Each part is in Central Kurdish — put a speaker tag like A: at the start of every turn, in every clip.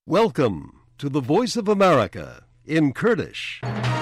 A: Welcome to the Voice of America in Kurdish.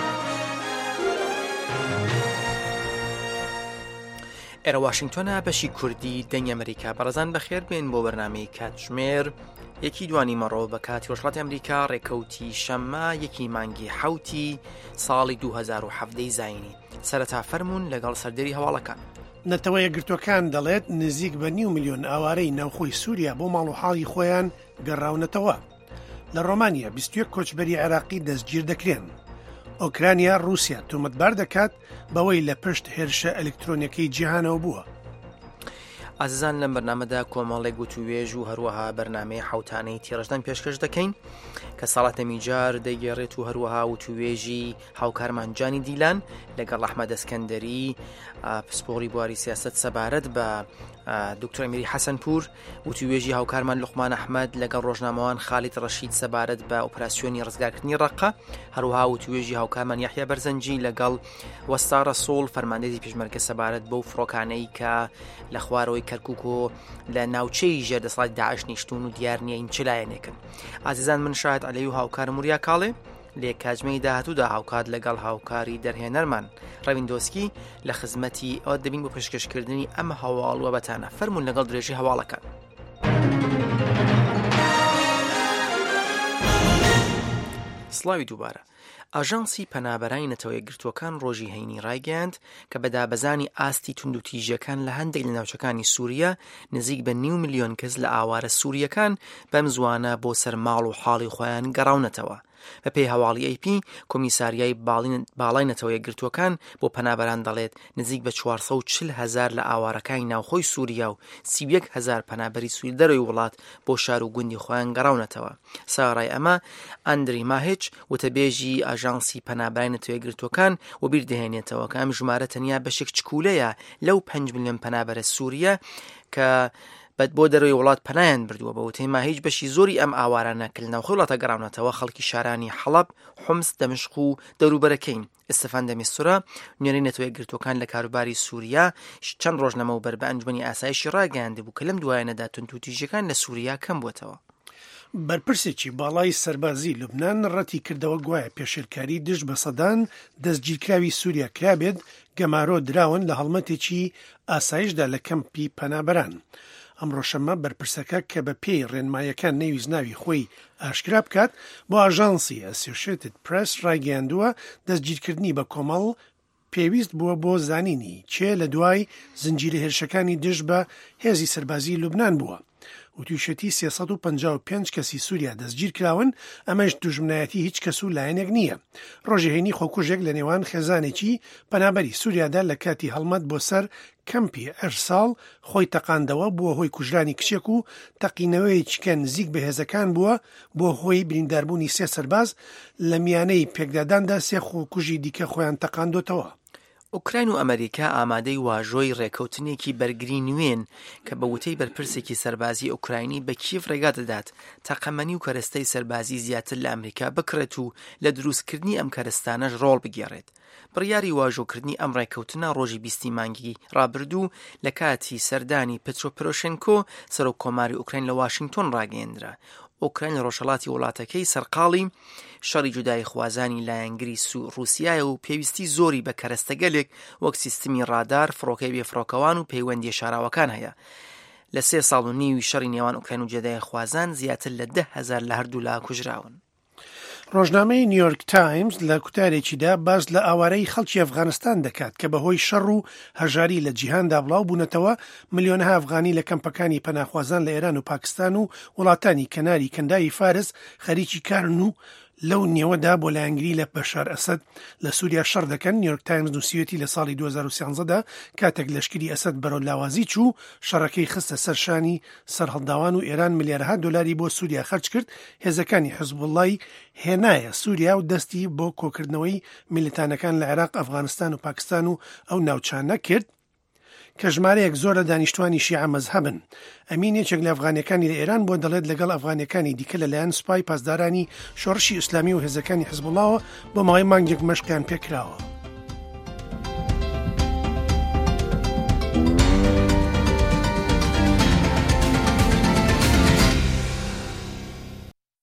B: ئێرە واشنگتۆنە بەشی کوردی دەنگی ئەمریکا بەڕێزان بەخێر بێن بۆ بەرنامەی کاتژمێر یەکی دوانی مەڕۆ بە کاتی ڕۆژهەڵاتی ئەمریکا ڕێکەوتی شەممە یەکی مانگی حوتی ساڵی 2017 زاینی سەرەتا فەرموون لەگەڵ سەردەری هەواڵەکان.
C: نەتەوە یەکگرتوەکان دەڵێت نزیک بە 9 ملیۆن ئاوارەی ناوخۆی سووریا بۆ ماڵ و حاڵی خۆیان گەڕاونەتەوە. لە ڕۆمانیا 21 کۆچبەری عێراقی دەستگیر دەکرێن. ئۆکرانیا رووسیا تۆمەتبار دەکات بەوەی لە پشت هێرشە ئەلکترۆنیەکەی جیهانەوە بووە.
B: ئازیزان لەم بەرنامەدا کۆمەڵێک گوتوێژ و هەروەها بەرنامەی حوتانەی تێڕەشدان پێشکەش دەکەین کە ساڵاتەمی جار دەیگەڕێت و هەروەها وتوێژی هاوکارمانجانی دیلان لەگەڵ ئەحمەد ئەسکەندەری پسپۆڕی بواری سیاست سەبارەت بە دکتۆر ئەمیری حەسەنپور وتوێژی هاوکارمان لوقمان ئەحمەد لەگەڵ ڕۆژنامەوان خالیت ڕەشید سەبارەت بە ئۆپراسیۆنی ڕزگارکردنی ڕەقە هەروەها وتوێژی هاوکارمان یەحیا بەرزەنجی لەگەڵ وەستارە سۆڵ فەرماندەیەکی پێشمەرگە سەبارەت بەو فڕۆکانەی کە لە خوارەوەی کەرکووک و لە ناوچەی ژێردەسەڵاتی داعش نیشتون و دیار نییە این چ لایەنێکن. ئازیزان من شاهد عەلەی و هاوکارم وریا کاڵێ لێ کاتژمەی داهاتوودا هاوکات لەگەڵ هاوکاری دەرهێنەرمان ڕەویندۆسکی لە خزمەتی ئەوە دەبین بۆ پێشکەشکردنی ئەم هەواڵوە بەتانە فەرموون لەگەڵ درێژی هەواڵەکان. سڵاوی دووبارە. ئاژانسی پەنابەرانی نەتەوە یەکگرتووەکان ڕۆژی هەینی ڕایگەیاند کە بە دابەزانی ئاستی توندوتیژەکان لە هەندێک لە ناوچەکانی سووریا نزیک بە 9 ملیۆن کەس لە ئاوارە سووریەکان بەم زوانە بۆ سەر ماڵ و حاڵی خۆیان گەڕاونەتەوە. بە پێی هەواڵی ئەیP کۆمیساریای باڵای نەتەوە یەکگرتووەکان بۆ پەنابەران دەڵێت نزیک بە 440,000 لە ئاوارەکانی ناوخۆی سووریا و 31,000 پەنابەری سووری دەرەوەی وڵات بۆ شار و گوندی خۆیان گەڕاونەتەوە. ساڕای ئەمە ئەندری ماهیچ وتەبێژی ئاژانسی پەنابەرانی نەتەوە یەکگرتووەکان و بیردەهێنێتەوە کە ئەم ژمارە تەنیا بەشێک چکولەیە لەو 5 ملیۆن پەنابەرە سووریا کە بۆ دەروی وڵات پەنایان بردووە بە وتەی ماهیچ بەشی زۆری ئەم ئاوارانە کە لە ناوخۆی وڵاتە گەڕاونەتەوە خەڵکی شارانی حەڵەب، حومس، دەمشق و دەوروبەرەکەین. ئستەفان دەمیستوورە نوێنەری نەتەوە یەکگرتووەکان لە کاروباری سووریا چەند ڕۆژ لەمەوبەر بە ئەنجومەنی ئاسایشی ڕاگەیاند بوو کە لەم دوایەنەدا توندوتیژەکان لە سووریا کەم بووەتەوە.
C: بەرپرسێکی باڵای سەربازی لوبنان ڕەتی کردەوە گوایە پێشێلکاری دژ بە سەدان دەستگیرکراوی سووریا کرابێت گەمارۆ دراون لە هەڵمەتێکی ئاسایشدا لە کەمپی پەنابەران. ئەمڕۆ شەممە بەرپرسەکە کە بە پێی ڕێنمایەکان نەویست ناوی خۆی ئاشکرا بکات بۆ ئاژانسی ئەسۆشیێتد پرێس ڕایگەیاندووە دەستگیرکردنی بە کۆمەڵ پێویست بووە بۆ زانینی چێ لە دوای زنجیرە هێرشەکانی دژ بە هێزی سەربازی لوبنان بووە. وتوشەتی 355 کەسی سووریا دەستگیر کراون ئەمەش دوژمنایەتی هیچ کەس و لایەنێک نییە. ڕۆژی هەینی خۆکوژێک لە نێوان خێزانێکی پەنابەری سووریادا لە کاتی هەڵمەت بۆ سەر کەمپی ئەرساڵ خۆی تەقاندەوە بووە هۆی کوژرانی کچێک و تەقینەوەیەکی کە نزیک بە هێزەکان بووە بۆ هۆی برینداربوونی 3 سەرباز لە میانەی پێکداداندا 3 خۆکوژی دیکە خۆیان تەقاندۆتەوە.
B: ئوکراین و ئەمریکا ئامادەی واژۆی ڕێکەوتنێکی بەرگری نوێن کە بە وتەی بەرپرسێکی سەربازی ئوکراینی بە کیف ڕێگا دەدات تەقەمەنی و کەرەستەی سەربازی زیاتر لە ئەمریکا بکرێت و لە دروستکردنی ئەم کەرستانەش ڕۆڵ بگێڕێت. بڕیاری واژۆکردنی ئەم ڕێکەوتنە ڕۆژی 20 مانگی ڕابردوو لە کاتی سەردانی پێترۆ پۆرۆشێنکۆ سەرۆک کۆماری ئوکراین لە واشنگتۆن ڕاگەیەندرا. ئوکراین لە ڕۆژهەڵاتی وڵاتەکەی سەرقاڵی شەڕی جودای خوازانی لایەنگری رووسیایە و پێویستی زۆری بە کەرەستەگەلێک وەک سیستمی ڕادار، فڕۆکەی بێفڕۆکەوان و پەیوەندی شاراوەکان هەیە. لە 3 ساڵ و نیوی شەڕی نێوان ئوکراین و جێدای خوازان زیاتر لە 10,000 لە هەردوو لا کوژراون.
C: ڕۆژنامەی نیویۆرک تایمز لە کوتارێکیدا باز لە ئاوارەی خەڵکی ئەفغانستان دەکات کە بەهۆی شەڕ و هەژاری لە جیهاندا بڵاو بوونەتەوە ملیۆنەها ئەفغانی لە کەمپەکانی پەناخوازان لە ئێران و پاکستان و وڵاتانی کەناری کەندای فارس خەریکی کارن و لەو نێوەدا بۆ لایەنگری لە بەشار ئەسەد لە سووریا شەڕ دەکەن. نیویۆرک تایمز نووسیوەتی لە ساڵی 2013دا کاتێک لەشکری ئەسەد بەرەو لاوازی چوو شەڕەکەی خستە سەرشانی سەرهەڵداوان و ئێران ملیارها دۆلاری بۆ سووریا خەرج کرد. هێزەکانی حیزبوڵڵای هێنایە سووریا و دەستی بۆ کۆکردنەوەی میلیتانەکان لە عێراق، ئەفغانستان و پاکستان و ئەو ناوچانە کرد کە ژمارەیەک زۆر لە دانیشتوانی شیعە مەزهەبن. ئەمین یەکێک لە ئەفغانەکانی لە ئێران بۆ دەڵێت لەگەڵ ئەفغانەکانی دیکە لەلایەن سوپای پاسدارانی شۆڕشی ئیسلامی و هێزەکانی حیزبوڵڵاوە بۆ ماوەی مانگێک مەشقیان پێکراوە.